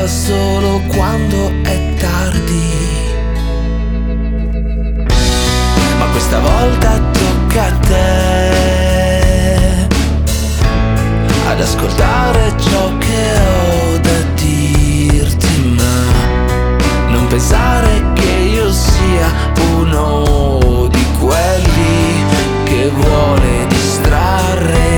solo quando è tardi. Ma questa volta tocca a te ad ascoltare ciò che ho da dirti, ma non pensare che io sia uno